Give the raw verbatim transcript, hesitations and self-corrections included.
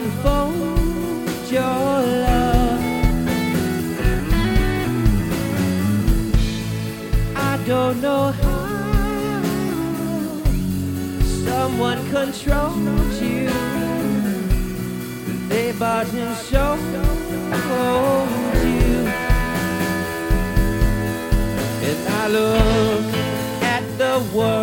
unfold your love. I don't know how someone controls you. They bought and sold you. And I look at the world